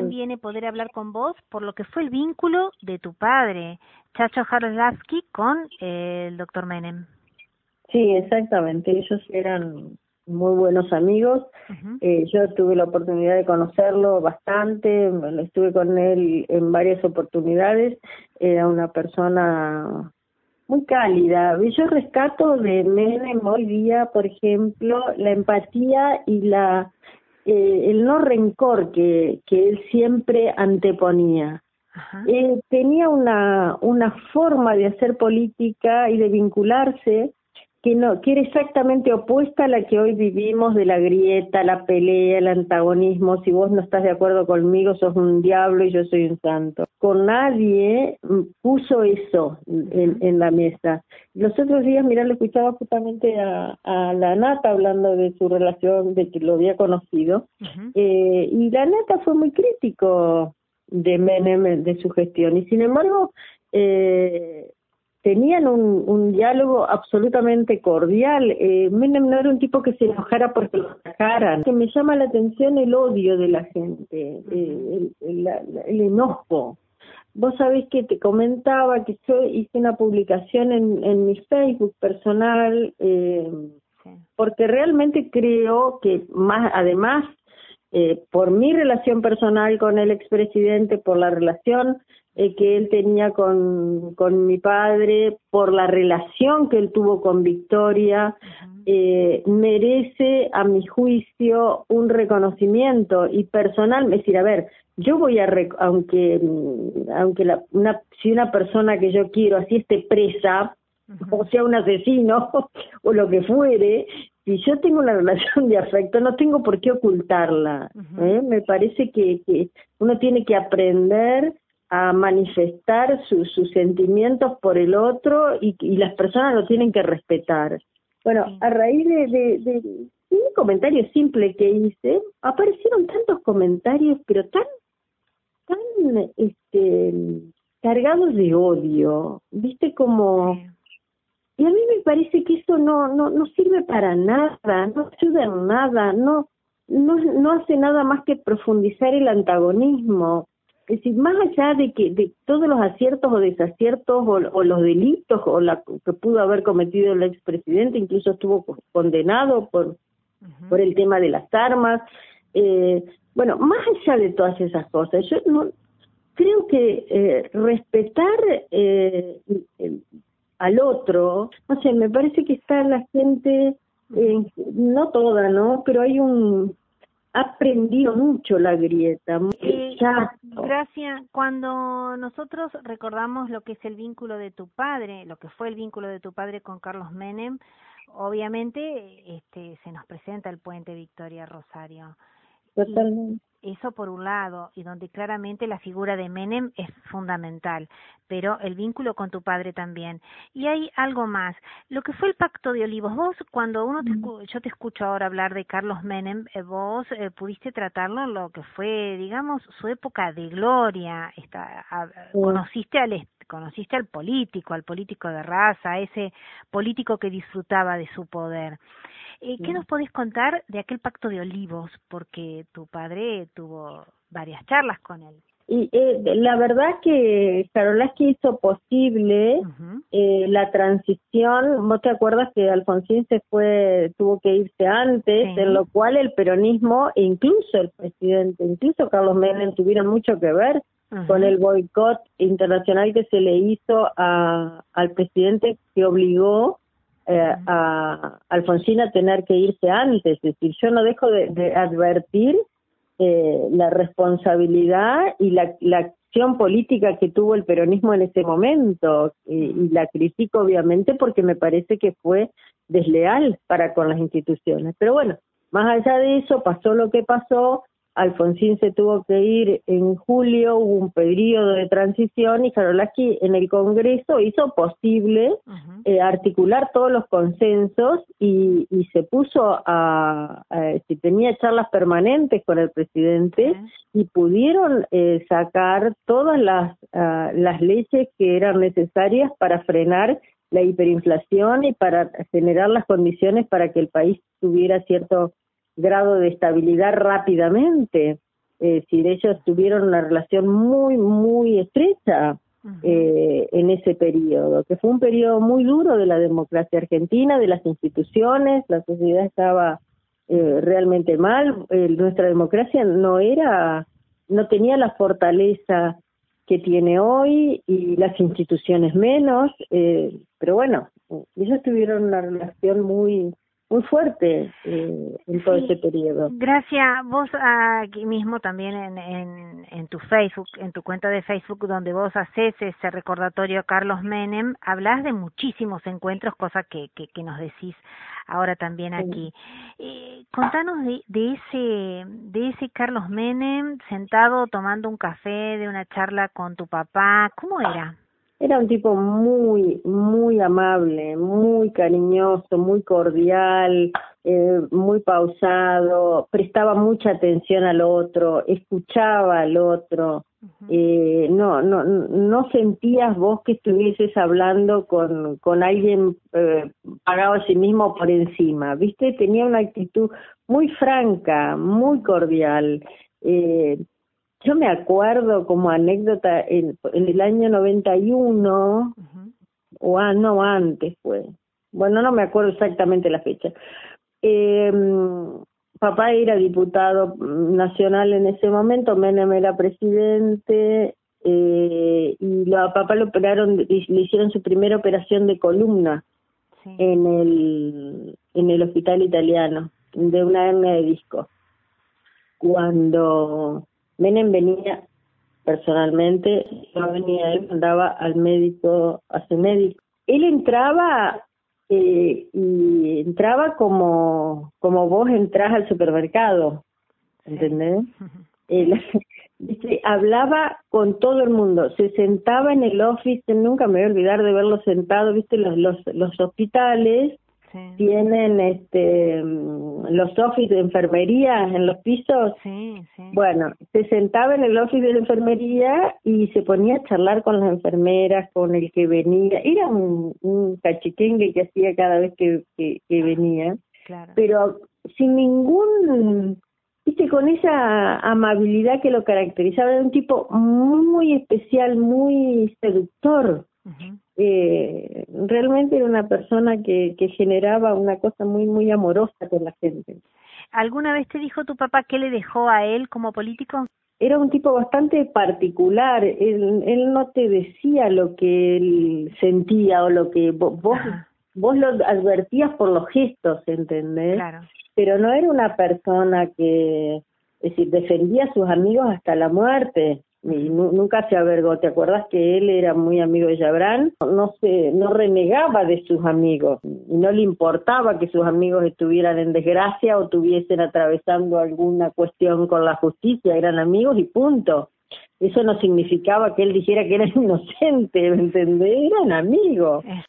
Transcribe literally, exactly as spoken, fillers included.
conviene poder hablar con vos por lo que fue el vínculo de tu padre, Chacho Jaroslavsky, con eh, el doctor Menem. Sí, exactamente. Ellos eran muy buenos amigos. Uh-huh. Eh, yo tuve la oportunidad de conocerlo bastante, estuve con él en varias oportunidades. Era una persona muy cálida. Yo rescato de Menem hoy día, por ejemplo, la empatía y la eh, el no rencor que, que él siempre anteponía. Uh-huh. Eh, tenía una, una forma de hacer política y de vincularse que no, que era exactamente opuesta a la que hoy vivimos, de la grieta, la pelea, el antagonismo. Si vos no estás de acuerdo conmigo, sos un diablo y yo soy un santo. Con nadie puso eso en, en la mesa. Los otros días, mirá, le escuchaba justamente a, a la Nata hablando de su relación, de que lo había conocido, uh-huh. eh, y la Nata fue muy crítico de Menem, de su gestión, y sin embargo, eh, tenían un, un diálogo absolutamente cordial. Eh, Menem no era un tipo que se enojara porque lo sacaran. Que me llama la atención el odio de la gente, eh, el, el, el enojo. Vos sabés que te comentaba que yo hice una publicación en, en mi Facebook personal, eh, porque realmente creo que más, además, eh, por mi relación personal con el expresidente, por la relación Eh, que él tenía con, con mi padre, por la relación que él tuvo con Victoria, uh-huh. eh, merece, a mi juicio, un reconocimiento y personal. Es decir, a ver, yo voy a, rec- aunque aunque la, una, si una persona que yo quiero así esté presa, uh-huh. o sea un asesino, o lo que fuere, si yo tengo una relación de afecto, no tengo por qué ocultarla. Uh-huh. ¿eh? Me parece que, que uno tiene que aprender a manifestar su, sus sentimientos por el otro y, y las personas lo tienen que respetar. Bueno, sí. a raíz de, de, de, de un comentario simple que hice, aparecieron tantos comentarios, pero tan, tan este, cargados de odio, ¿viste? Como... Sí. Y a mí me parece que eso no, no, no sirve para nada, no ayuda en nada, no, no, no hace nada más que profundizar el antagonismo. Es decir, más allá de que de todos los aciertos o desaciertos o, o los delitos o la que pudo haber cometido el expresidente, incluso estuvo condenado por uh-huh. por el tema de las armas, eh, bueno, más allá de todas esas cosas, yo no creo que eh, respetar eh, el, al otro, no sé, me parece que está la gente, eh, no toda, ¿no? Pero hay un... ha aprendido mucho la grieta. Eh, Gracias. Cuando nosotros recordamos lo que es el vínculo de tu padre, lo que fue el vínculo de tu padre con Carlos Menem, obviamente este, se nos presenta el puente Victoria Rosario. Totalmente. Y eso por un lado, y donde claramente la figura de Menem es fundamental, pero el vínculo con tu padre también. Y hay algo más, lo que fue el Pacto de Olivos. Vos, cuando uno te, yo te escucho ahora hablar de Carlos Menem, eh, vos eh, pudiste tratarlo en lo que fue, digamos, su época de gloria. Esta, a, sí. Conociste al conociste al político, al político de raza, a ese político que disfrutaba de su poder. Eh, ¿Qué nos podés contar de aquel Pacto de Olivos? Porque tu padre tuvo varias charlas con él. Y eh, la verdad que Jaroslavsky hizo posible uh-huh. eh, la transición. ¿Vos te acuerdas que Alfonsín se fue, tuvo que irse antes, sí. en lo cual el peronismo e incluso el presidente, incluso Carlos Menem tuvieron mucho que ver uh-huh. con el boicot internacional que se le hizo a, al presidente, que obligó Eh, a Alfonsín a tener que irse antes. Es decir, yo no dejo de, de advertir eh, la responsabilidad y la, la acción política que tuvo el peronismo en ese momento, y, y la critico obviamente porque me parece que fue desleal para con las instituciones. Pero bueno, más allá de eso, pasó lo que pasó. Alfonsín se tuvo que ir en julio, hubo un periodo de transición y Jaroslavsky en el Congreso hizo posible uh-huh. eh, articular todos los consensos y, y se puso a, a si tenía charlas permanentes con el presidente uh-huh. y pudieron eh, sacar todas las, uh, las leyes que eran necesarias para frenar la hiperinflación y para generar las condiciones para que el país tuviera cierto grado de estabilidad rápidamente. Es decir, ellos tuvieron una relación muy, muy estrecha eh, en ese periodo, que fue un periodo muy duro de la democracia argentina, de las instituciones, la sociedad estaba eh, realmente mal, eh, nuestra democracia no era, no tenía la fortaleza que tiene hoy y las instituciones menos, eh, pero bueno, ellos tuvieron una relación muy muy fuerte eh, en todo Sí, ese periodo. Gracias. Vos aquí mismo también en, en, en tu Facebook, en tu cuenta de Facebook, donde vos haces ese recordatorio a Carlos Menem, hablas de muchísimos encuentros, cosa que, que, que nos decís ahora también aquí. Eh, contanos de, de ese de ese Carlos Menem sentado tomando un café, de una charla con tu papá. ¿Cómo era? Era un tipo muy, muy amable, muy cariñoso, muy cordial, eh, muy pausado, prestaba mucha atención al otro, escuchaba al otro. Uh-huh. eh, no, no, no sentías vos que estuvieses hablando con, con alguien eh, pagado a sí mismo por encima, ¿viste? Tenía una actitud muy franca, muy cordial. Eh, Yo me acuerdo como anécdota, en, en el año noventa y uno, uh-huh. o ah, no, antes fue, bueno, no me acuerdo exactamente la fecha. Eh, papá era diputado nacional en ese momento, Menem era presidente, eh, y a papá lo operaron, le hicieron su primera operación de columna sí. en el en el hospital italiano, de una hernia de disco. Cuando Menem venía personalmente, no venía él, andaba al médico, a su médico. Él entraba eh, y entraba como como vos entrás al supermercado, ¿entendés? Él, dice, hablaba con todo el mundo, se sentaba en el office, nunca me voy a olvidar de verlo sentado, viste, los los, los hospitales sí. tienen este los office de enfermería en los pisos. Sí, sí. Bueno, se sentaba en el office de la enfermería y se ponía a charlar con las enfermeras, con el que venía. Era un, un cachiquengue que hacía cada vez que, que, que venía, claro. Pero sin ningún, viste, con esa amabilidad que lo caracterizaba. Era un tipo muy especial, muy seductor. Uh-huh. Eh, realmente era una persona que, que generaba una cosa muy, muy amorosa con la gente. ¿Alguna vez te dijo tu papá qué le dejó a él como político? Era un tipo bastante particular, él, él no te decía lo que él sentía o lo que vos, vos, vos lo advertías por los gestos, ¿entendés? Claro. Pero no era una persona que, es decir, defendía a sus amigos hasta la muerte. Y nunca se avergó. ¿Te acuerdas que él era muy amigo de Yabrán? No se, no renegaba de sus amigos, y no le importaba que sus amigos estuvieran en desgracia o estuviesen atravesando alguna cuestión con la justicia, eran amigos y punto. Eso no significaba que él dijera que era inocente, ¿me entendés? Eran amigos.